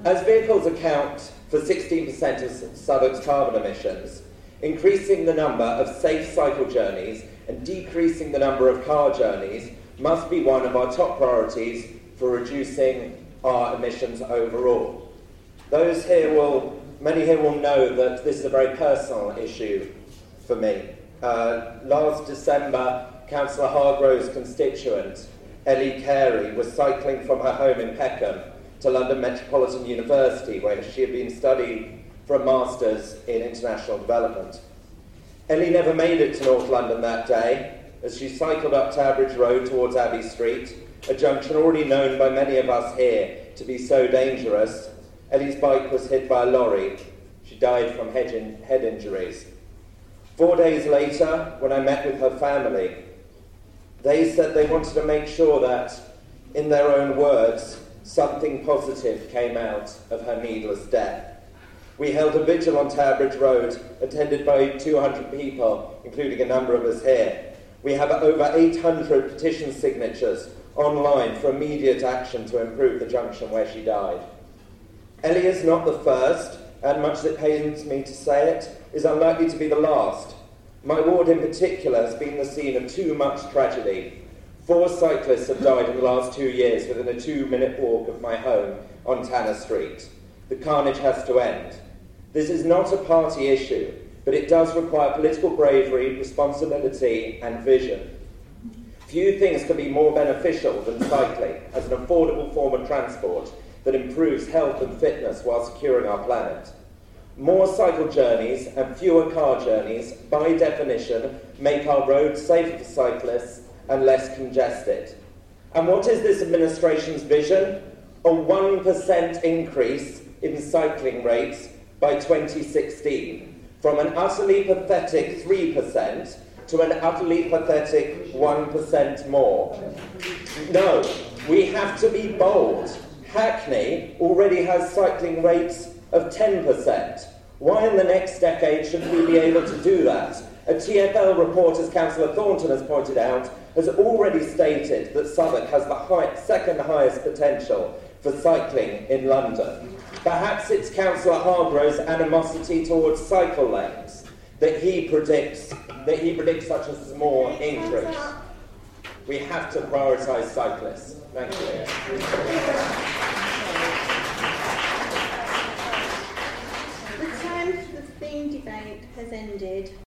As vehicles account for 16% of Southwark's carbon emissions, increasing the number of safe cycle journeys and decreasing the number of car journeys must be one of our top priorities for reducing our emissions overall. Many here will know that this is a very personal issue for me. Last December, Councillor Hargrove's constituent, Ellie Carey, was cycling from her home in Peckham to London Metropolitan University, where she had been studying for a Masters in International Development. Ellie never made it to North London that day, as she cycled up Tabridge Road towards Abbey Street, a junction already known by many of us here to be so dangerous. Ellie's bike was hit by a lorry. She died from head injuries. 4 days later, when I met with her family, they said they wanted to make sure that, in their own words, something positive came out of her needless death. We held a vigil on Tabridge Road, attended by 200 people, including a number of us here. We have over 800 petition signatures online for immediate action to improve the junction where she died. Ellie is not the first, and much as it pains me to say it, is unlikely to be the last. My ward in particular has been the scene of too much tragedy. 4 cyclists have died in the last 2 years within a 2-minute walk of my home on Tanner Street. The carnage has to end. This is not a party issue, but it does require political bravery, responsibility, and vision. Few things can be more beneficial than cycling as an affordable form of transport that improves health and fitness while securing our planet. More cycle journeys and fewer car journeys, by definition, make our roads safer for cyclists and less congested. And what is this administration's vision? A 1% increase in cycling rates by 2016, from an utterly pathetic 3% to an utterly pathetic 1% more. No, we have to be bold. Hackney already has cycling rates of 10%. Why in the next decade should we be able to do that? A TfL report, as Councillor Thornton has pointed out, has already stated that Southwark has the second highest potential for cycling in London. Perhaps it's Councillor Hargrove's animosity towards cycle lanes that he predicts such a small increase. We have to prioritise cyclists. Thank you. The time for the theme debate has ended.